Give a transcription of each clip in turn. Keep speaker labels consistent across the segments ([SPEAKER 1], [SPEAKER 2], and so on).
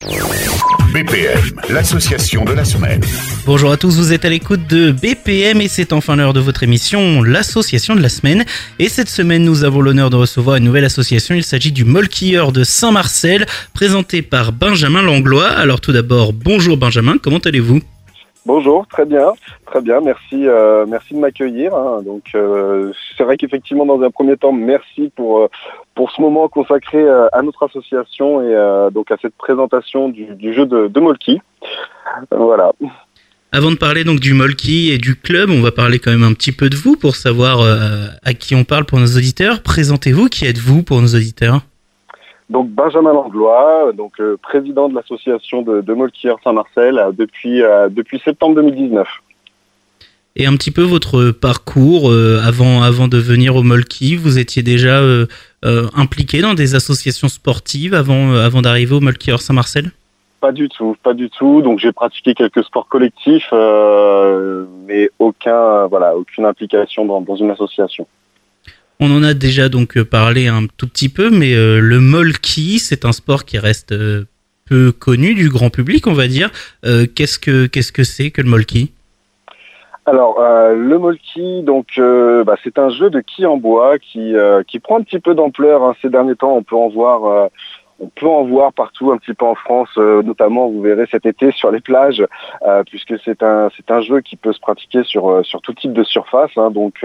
[SPEAKER 1] BPM, l'association de la semaine.
[SPEAKER 2] Bonjour à tous, vous êtes à l'écoute de BPM et c'est enfin l'heure de votre émission, l'association de la semaine. Et cette semaine, nous avons l'honneur de recevoir une nouvelle association. Il s'agit du Molkilleur de Saint-Marcel, présenté par Benjamin Langlois. Alors tout d'abord, bonjour Benjamin, comment allez-vous ?
[SPEAKER 3] Bonjour, très bien, merci de m'accueillir. Donc c'est vrai qu'effectivement dans un premier temps, merci pour ce moment consacré à notre association et donc à cette présentation du jeu de Molki. Voilà.
[SPEAKER 2] Avant de parler donc du Molki et du club, on va parler quand même un petit peu de vous pour savoir à qui on parle pour nos auditeurs. Présentez-vous, qui êtes-vous pour nos auditeurs ?
[SPEAKER 3] Donc Benjamin Langlois, donc président de l'association de Molkilleur Saint-Marcel depuis septembre 2019.
[SPEAKER 2] Et un petit peu votre parcours avant de venir au Molki, vous étiez déjà impliqué dans des associations sportives avant d'arriver au Molkilleur Saint-Marcel ?
[SPEAKER 3] Pas du tout. Donc j'ai pratiqué quelques sports collectifs, mais aucune implication dans une association.
[SPEAKER 2] On en a déjà donc parlé un tout petit peu, mais le Molki, c'est un sport qui reste peu connu du grand public, on va dire. Qu'est-ce que c'est que le Molki ?
[SPEAKER 3] Alors le Molki, donc c'est un jeu de quilles en bois qui prend un petit peu d'ampleur ces derniers temps. On peut en voir partout un petit peu en France, notamment vous verrez cet été sur les plages, puisque c'est un jeu qui peut se pratiquer sur tout type de surface. Donc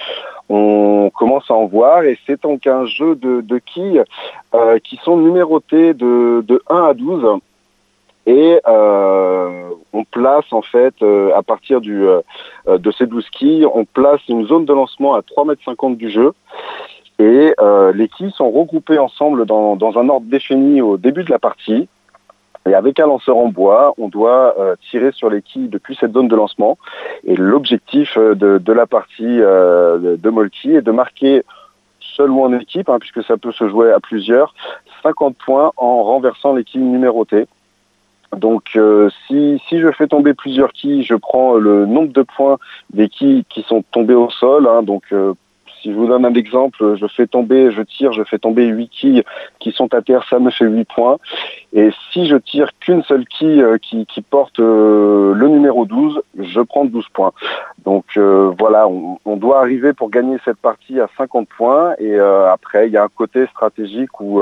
[SPEAKER 3] on commence à en voir et c'est donc un jeu de quilles qui sont numérotées de 1 à 12 et on place en fait à partir de ces 12 quilles, on place une zone de lancement à 3,50 m du jeu. Et les quilles sont regroupées ensemble dans un ordre défini au début de la partie. Et avec un lanceur en bois, on doit tirer sur les quilles depuis cette zone de lancement. Et l'objectif de la partie de Molki est de marquer seul ou en équipe, puisque ça peut se jouer à plusieurs, 50 points en renversant les quilles numérotées. Donc si je fais tomber plusieurs quilles, je prends le nombre de points des quilles qui sont tombées au sol. Si je vous donne un exemple, je fais tomber 8 quilles qui sont à terre, ça me fait 8 points. Et si je tire qu'une seule quille qui porte le numéro 12, je prends 12 points. Donc voilà, on doit arriver pour gagner cette partie à 50 points. Et après, il y a un côté stratégique où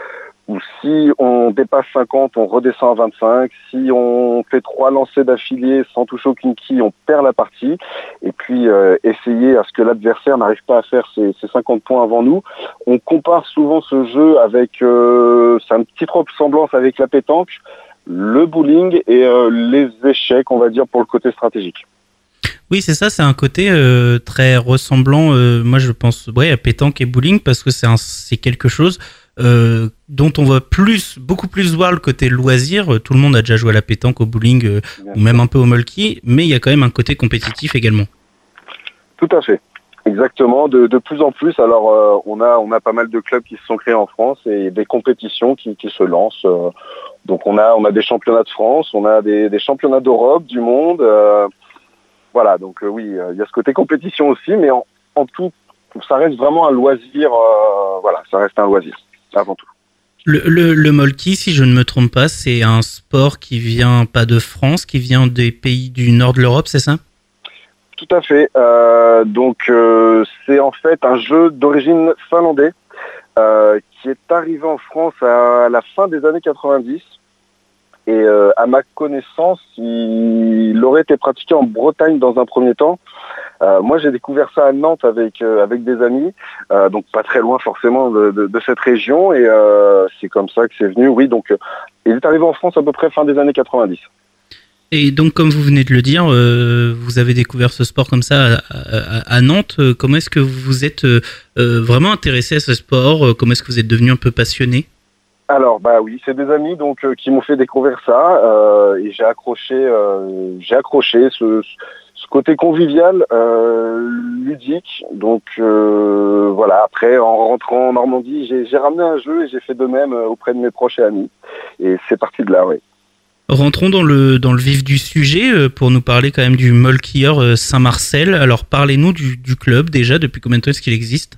[SPEAKER 3] si on dépasse 50, on redescend à 25. Si on fait 3 lancers d'affilée sans toucher aucune quille, on perd la partie. Et puis, essayer à ce que l'adversaire n'arrive pas à faire ses 50 points avant nous. On compare souvent ce jeu avec... c'est un petit ressemblance avec la pétanque, le bowling et les échecs, on va dire, pour le côté stratégique.
[SPEAKER 2] Oui, c'est ça, c'est un côté très ressemblant, moi je pense, à pétanque et bowling, parce que c'est quelque chose dont on va beaucoup plus voir le côté loisir. Tout le monde a déjà joué à la pétanque, au bowling, ou même un peu au Molki, mais il y a quand même un côté compétitif également. Tout
[SPEAKER 3] à fait, exactement, de plus en plus. Alors on a pas mal de clubs qui se sont créés en France et des compétitions qui se lancent. Donc on a des championnats de France, on a des championnats d'Europe, du monde. Voilà, donc oui, il y a ce côté compétition aussi, mais en tout, ça reste vraiment un loisir. Ça reste un loisir, avant tout.
[SPEAKER 2] Le Molki, si je ne me trompe pas, c'est un sport qui vient pas de France, qui vient des pays du nord de l'Europe, c'est ça ?
[SPEAKER 3] Tout à fait. C'est en fait un jeu d'origine finlandais qui est arrivé en France à la fin des années 90. Et à ma connaissance, il aurait été pratiqué en Bretagne dans un premier temps. Moi, j'ai découvert ça à Nantes avec des amis, donc pas très loin forcément de cette région. Et c'est comme ça que c'est venu. Oui, donc il est arrivé en France à peu près fin des années 90.
[SPEAKER 2] Et donc, comme vous venez de le dire, vous avez découvert ce sport comme ça à Nantes. Comment est-ce que vous vous êtes vraiment intéressé à ce sport ? Comment est-ce que vous êtes devenu un peu passionné ?
[SPEAKER 3] Alors oui, c'est des amis donc qui m'ont fait découvrir ça et j'ai accroché ce côté convivial, ludique. Donc après en rentrant en Normandie, j'ai ramené un jeu et j'ai fait de même auprès de mes proches et amis. Et c'est parti de là, oui.
[SPEAKER 2] Rentrons dans le vif du sujet pour nous parler quand même du Molkilleur Saint-Marcel. Alors parlez-nous du club déjà, depuis combien de temps est-ce qu'il existe ?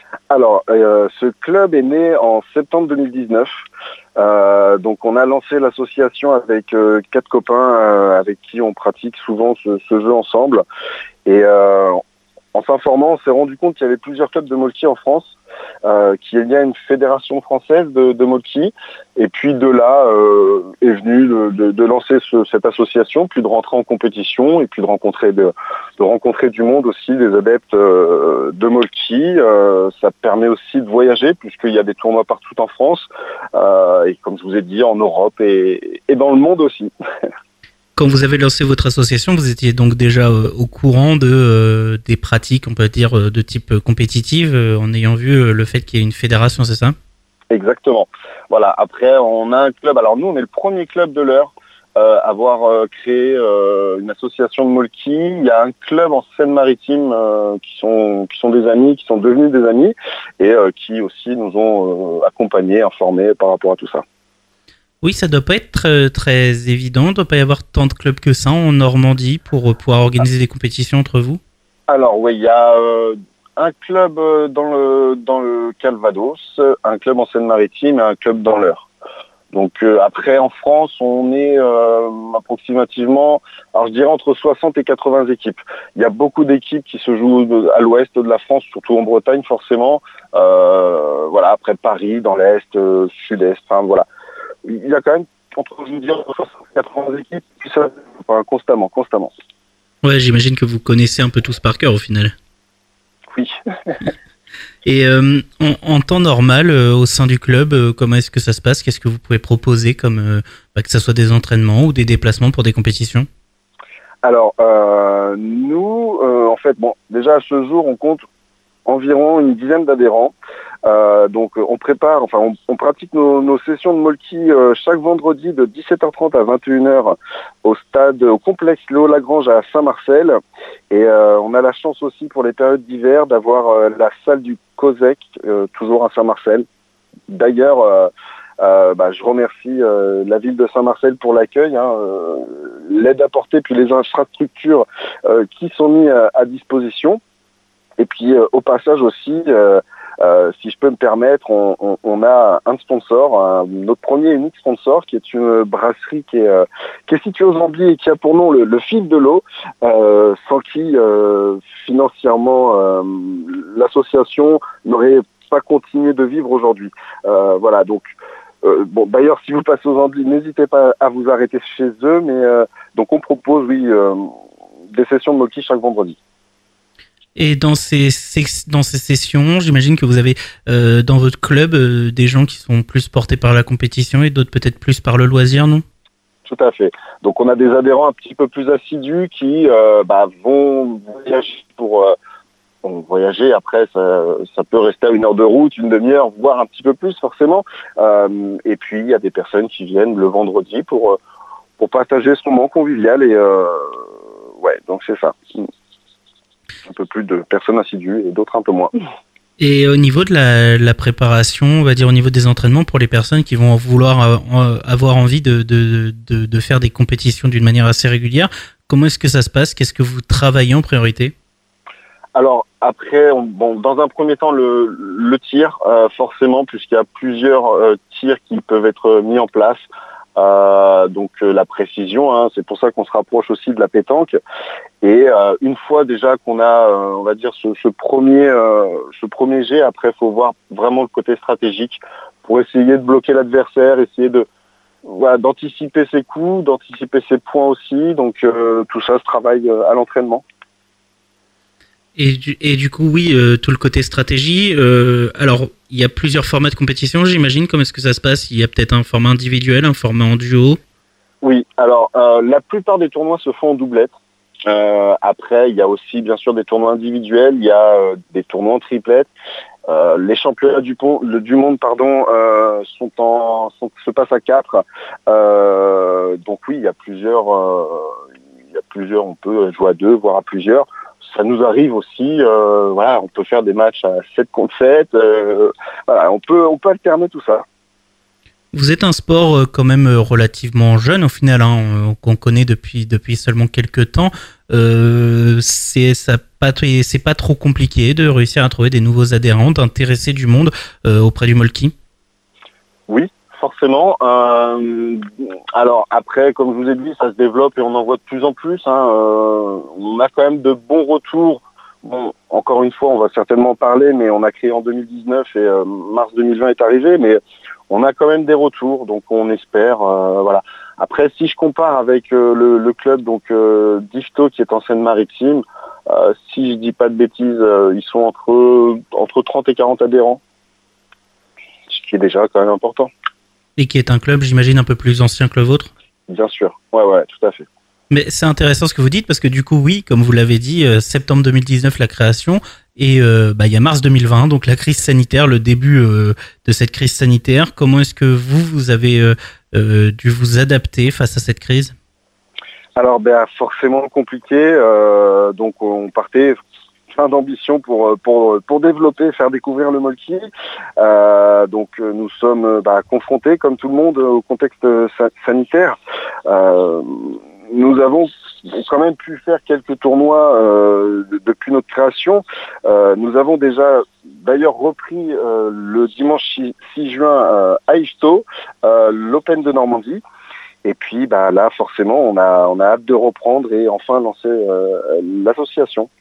[SPEAKER 3] Alors, ce club est né en septembre 2019. Donc, on a lancé l'association avec 4 copains avec qui on pratique souvent ce jeu ensemble. Et en s'informant, on s'est rendu compte qu'il y avait plusieurs clubs de molki en France, qu'il y a une fédération française de molki. Et puis de là est venu de lancer cette association, puis de rentrer en compétition et puis de rencontrer du monde aussi, des adeptes de molki. Ça permet aussi de voyager puisqu'il y a des tournois partout en France et comme je vous ai dit en Europe et dans le monde aussi.
[SPEAKER 2] Quand vous avez lancé votre association, vous étiez donc déjà au courant des pratiques, on peut dire, de type compétitive, en ayant vu le fait qu'il y ait une fédération, c'est ça ?
[SPEAKER 3] Exactement. Voilà. Après, on a un club. Alors nous, on est le premier club de l'Eure à avoir créé une association de molki. Il y a un club en Seine-Maritime qui sont des amis, qui sont devenus des amis et qui aussi nous ont accompagnés, informés par rapport à tout ça.
[SPEAKER 2] Oui, ça doit pas être très évident. Il ne doit pas y avoir tant de clubs que ça en Normandie pour pouvoir organiser des compétitions entre vous.
[SPEAKER 3] Alors oui, il y a un club dans le Calvados, un club en Seine-Maritime et un club dans l'Eure. Donc après, en France, on est approximativement, alors je dirais entre 60 et 80 équipes. Il y a beaucoup d'équipes qui se jouent à l'ouest de la France, surtout en Bretagne forcément. Voilà, après Paris, dans l'est, sud-est, enfin voilà. Il y a quand même entre 60 et 80 équipes qui se constamment.
[SPEAKER 2] Ouais, j'imagine que vous connaissez un peu tous par cœur au final.
[SPEAKER 3] Oui.
[SPEAKER 2] Et en temps normal, au sein du club, comment est-ce que ça se passe ? Qu'est-ce que vous pouvez proposer comme que ce soit des entraînements ou des déplacements pour des compétitions ?
[SPEAKER 3] Alors, nous, en fait, déjà à ce jour, on compte environ une dizaine d'adhérents. Donc on prépare, on pratique nos sessions de molki chaque vendredi de 17h30 à 21h au complexe Léo Lagrange à Saint-Marcel. Et on a la chance aussi pour les périodes d'hiver d'avoir la salle du COSEC, toujours à Saint-Marcel. D'ailleurs, je remercie la ville de Saint-Marcel pour l'accueil, l'aide apportée, puis les infrastructures qui sont mises à disposition. Et puis au passage aussi, si je peux me permettre, on a un sponsor, notre premier et unique sponsor, qui est une brasserie qui est située aux Andelys et qui a pour nom le Fil de l'eau, sans qui financièrement l'association n'aurait pas continué de vivre aujourd'hui. Voilà, donc d'ailleurs, si vous passez aux Andelys, n'hésitez pas à vous arrêter chez eux, mais donc on propose des sessions de molki chaque vendredi.
[SPEAKER 2] Et dans ces sessions, j'imagine que vous avez dans votre club des gens qui sont plus portés par la compétition et d'autres peut-être plus par le loisir, non ?
[SPEAKER 3] Tout à fait. Donc on a des adhérents un petit peu plus assidus qui vont voyager pour voyager. Après, ça peut rester à 1 heure de route, une demi-heure, voire un petit peu plus forcément. Et puis il y a des personnes qui viennent le vendredi pour partager ce moment convivial et donc c'est ça. Un peu plus de personnes assidues et d'autres un peu moins.
[SPEAKER 2] Et au niveau de la préparation, on va dire au niveau des entraînements pour les personnes qui vont vouloir avoir envie de faire des compétitions d'une manière assez régulière, comment est-ce que ça se passe ? Qu'est-ce que vous travaillez en priorité ?
[SPEAKER 3] Alors après, dans un premier temps, le tir, forcément, puisqu'il y a plusieurs tirs qui peuvent être mis en place. Donc la précision, c'est pour ça qu'on se rapproche aussi de la pétanque. Et une fois déjà qu'on a, on va dire ce premier jet, après faut voir vraiment le côté stratégique pour essayer de bloquer l'adversaire, essayer d'anticiper ses coups, d'anticiper ses points aussi. Donc tout ça se travaille à l'entraînement.
[SPEAKER 2] Et du coup, oui, tout le côté stratégie. Alors, il y a plusieurs formats de compétition, j'imagine. Comment est-ce que ça se passe ? Il y a peut-être un format individuel, un format en duo ?
[SPEAKER 3] Oui, alors la plupart des tournois se font en doublette. Après, il y a aussi bien sûr des tournois individuels, il y a des tournois en triplette. Les championnats du monde se passent à 4. Donc oui, il y a plusieurs, on peut jouer à 2, voire à plusieurs. Ça nous arrive aussi, on peut faire des matchs à 7 contre 7. On peut alterner tout ça.
[SPEAKER 2] Vous êtes un sport quand même relativement jeune au final, hein, qu'on connaît depuis seulement quelques temps. C'est pas trop compliqué de réussir à trouver des nouveaux adhérents, d'intéresser du monde auprès du Molki.
[SPEAKER 3] Oui, forcément. Alors après, comme je vous ai dit, ça se développe et on en voit de plus en plus. On a quand même de bons retours. Bon, encore une fois, on va certainement en parler, mais on a créé en 2019 et mars 2020 est arrivé, mais on a quand même des retours, donc on espère. Voilà. Après, si je compare avec le club donc d'Yvetot qui est en Seine-Maritime, si je dis pas de bêtises, ils sont entre 30 et 40 adhérents, ce qui est déjà quand même important.
[SPEAKER 2] Et qui est un club, j'imagine, un peu plus ancien que le vôtre.
[SPEAKER 3] Bien sûr, ouais, tout à fait.
[SPEAKER 2] Mais c'est intéressant ce que vous dites parce que du coup, oui, comme vous l'avez dit, septembre 2019 la création et il y a mars 2020, donc la crise sanitaire, le début de cette crise sanitaire. Comment est-ce que vous avez dû vous adapter face à cette crise?
[SPEAKER 3] Alors, forcément compliqué. Donc, on partait plein d'ambition pour développer, faire découvrir le Molki. Donc, nous sommes confrontés, comme tout le monde, au contexte sanitaire. Nous avons quand même pu faire quelques tournois depuis notre création. Nous avons déjà d'ailleurs repris le dimanche 6 juin à Yvetot, l'Open de Normandie. Et puis là, forcément, on a hâte de reprendre et enfin lancer l'association.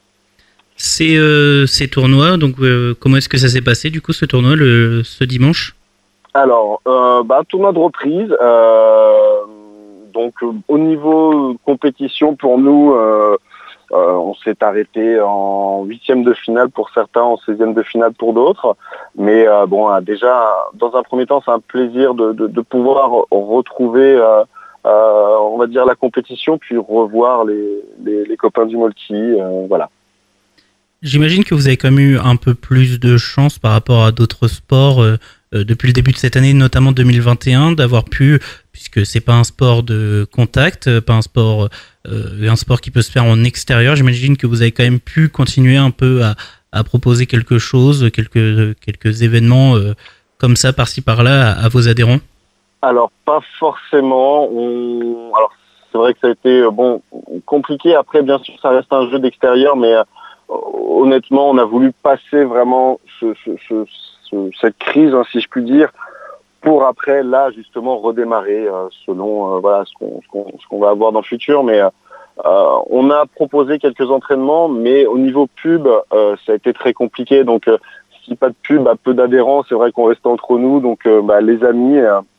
[SPEAKER 2] Ces tournois, donc comment est-ce que ça s'est passé du coup ce tournoi ce dimanche?
[SPEAKER 3] Alors, tournoi de reprise. Donc au niveau compétition pour nous, on s'est arrêté en 8e de finale pour certains, en 16e de finale pour d'autres. Mais déjà dans un premier temps, c'est un plaisir de pouvoir retrouver, on va dire la compétition, puis revoir les copains du Molki, voilà.
[SPEAKER 2] J'imagine que vous avez quand même eu un peu plus de chance par rapport à d'autres sports depuis le début de cette année, notamment 2021, d'avoir pu, puisque c'est pas un sport de contact, pas un sport qui peut se faire en extérieur. J'imagine que vous avez quand même pu continuer un peu à proposer quelque chose, quelques événements comme ça par-ci par-là à vos adhérents.
[SPEAKER 3] Alors pas forcément. Alors c'est vrai que ça a été compliqué. Après, bien sûr, ça reste un jeu d'extérieur, mais honnêtement, on a voulu passer vraiment cette crise, si je puis dire, pour après, là, justement, redémarrer selon ce qu'on va avoir dans le futur. Mais on a proposé quelques entraînements, mais au niveau pub, ça a été très compliqué. Donc, si pas de pub, peu d'adhérents, c'est vrai qu'on reste entre nous, donc les amis.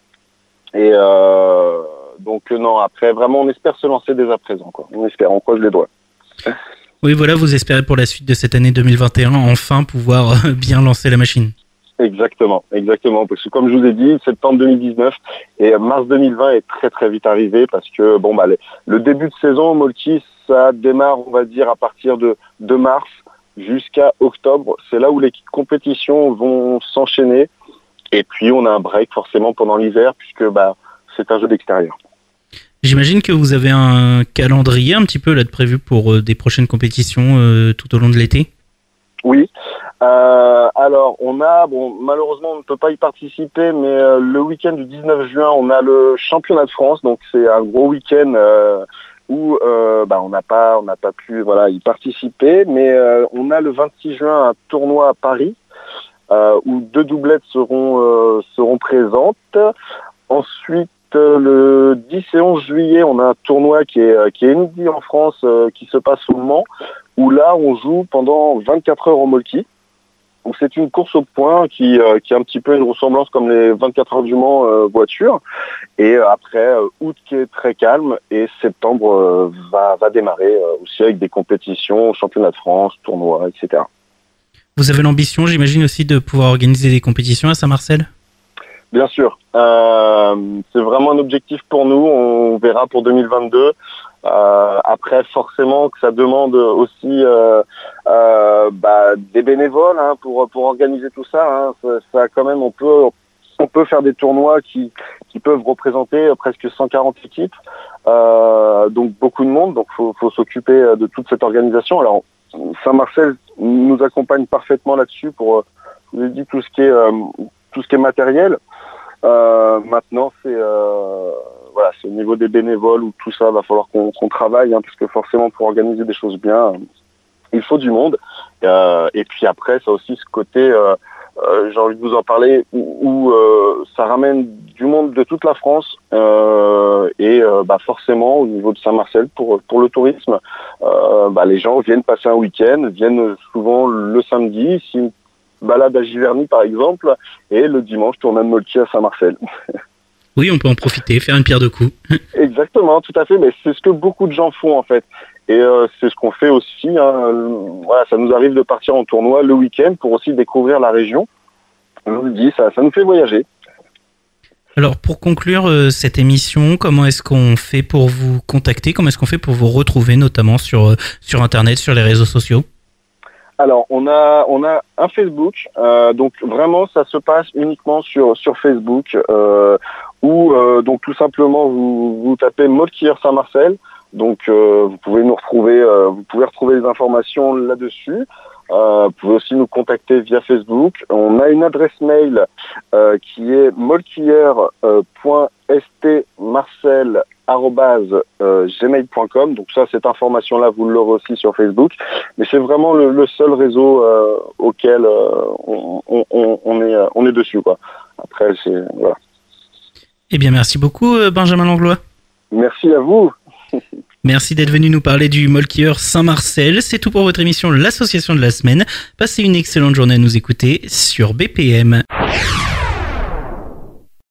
[SPEAKER 3] Donc, non, après, vraiment, on espère se lancer dès à présent, quoi. On croise les doigts.
[SPEAKER 2] Oui, voilà, vous espérez pour la suite de cette année 2021 enfin pouvoir bien lancer la machine.
[SPEAKER 3] Exactement. Parce que comme je vous ai dit, septembre 2019 et mars 2020 est très très vite arrivé parce que le début de saison au Molki, ça démarre, on va dire, à partir de mars jusqu'à octobre. C'est là où les compétitions vont s'enchaîner. Et puis on a un break forcément pendant l'hiver puisque c'est un jeu d'extérieur.
[SPEAKER 2] J'imagine que vous avez un calendrier un petit peu là de prévu pour des prochaines compétitions tout au long de l'été.
[SPEAKER 3] Oui. Alors on a, malheureusement on ne peut pas y participer, mais le week-end du 19 juin on a le championnat de France, donc c'est un gros week-end où on n'a pas pu y participer, mais on a le 26 juin un tournoi à Paris où 2 doublettes seront présentes. Ensuite, le 10 et 11 juillet, on a un tournoi qui est inédit en France, qui se passe au Mans, où là, on joue pendant 24 heures au Molki. Donc, c'est une course au point qui a un petit peu une ressemblance comme les 24 heures du Mans voiture. Et après, août qui est très calme et septembre va démarrer aussi avec des compétitions, championnat de France, tournois, etc.
[SPEAKER 2] Vous avez l'ambition, j'imagine aussi, de pouvoir organiser des compétitions à Saint-Marcel ?
[SPEAKER 3] Bien sûr, c'est vraiment un objectif pour nous, on verra pour 2022. Après, forcément que ça demande aussi des bénévoles pour organiser tout ça. Ça quand même, on peut faire des tournois qui peuvent représenter presque 140 équipes, donc beaucoup de monde. Donc faut s'occuper de toute cette organisation. Alors Saint-Marcel nous accompagne parfaitement là-dessus pour, je vous ai dit, tout ce qui est matériel. Maintenant, c'est au niveau des bénévoles où tout ça va falloir qu'on travaille, hein, parce que forcément pour organiser des choses bien, il faut du monde. Et puis après, ça a aussi ce côté, j'ai envie de vous en parler, où ça ramène du monde de toute la France forcément au niveau de Saint-Marcel pour le tourisme, les gens viennent passer un week-end, viennent souvent le samedi, s'ils balade à Giverny par exemple, et le dimanche tourne un molki à Saint-Marcel.
[SPEAKER 2] Oui, on peut en profiter, faire une pierre deux coups.
[SPEAKER 3] Exactement, tout à fait, mais c'est ce que beaucoup de gens font en fait. Et c'est ce qu'on fait aussi, hein. Voilà, ça nous arrive de partir en tournoi le week-end pour aussi découvrir la région. On nous dit, ça nous fait voyager.
[SPEAKER 2] Alors pour conclure cette émission, comment est-ce qu'on fait pour vous contacter? Comment est-ce qu'on fait pour vous retrouver, notamment sur Internet, sur les réseaux sociaux?
[SPEAKER 3] Alors on a un Facebook, donc vraiment ça se passe uniquement sur Facebook, où donc tout simplement vous tapez Molkier Saint-Marcel, donc vous pouvez nous retrouver, vous pouvez retrouver les informations là-dessus. Vous pouvez aussi nous contacter via Facebook. On a une adresse mail qui est molkier.stmarcel@gmail.com. Donc ça, cette information-là, vous l'aurez aussi sur Facebook. Mais c'est vraiment le seul réseau auquel on est dessus, quoi. Après, voilà.
[SPEAKER 2] Eh bien, merci beaucoup, Benjamin Langlois.
[SPEAKER 3] Merci à vous.
[SPEAKER 2] Merci d'être venu nous parler du Molkier Saint-Marcel. C'est tout pour votre émission L'Association de la semaine. Passez une excellente journée à nous écouter sur BPM.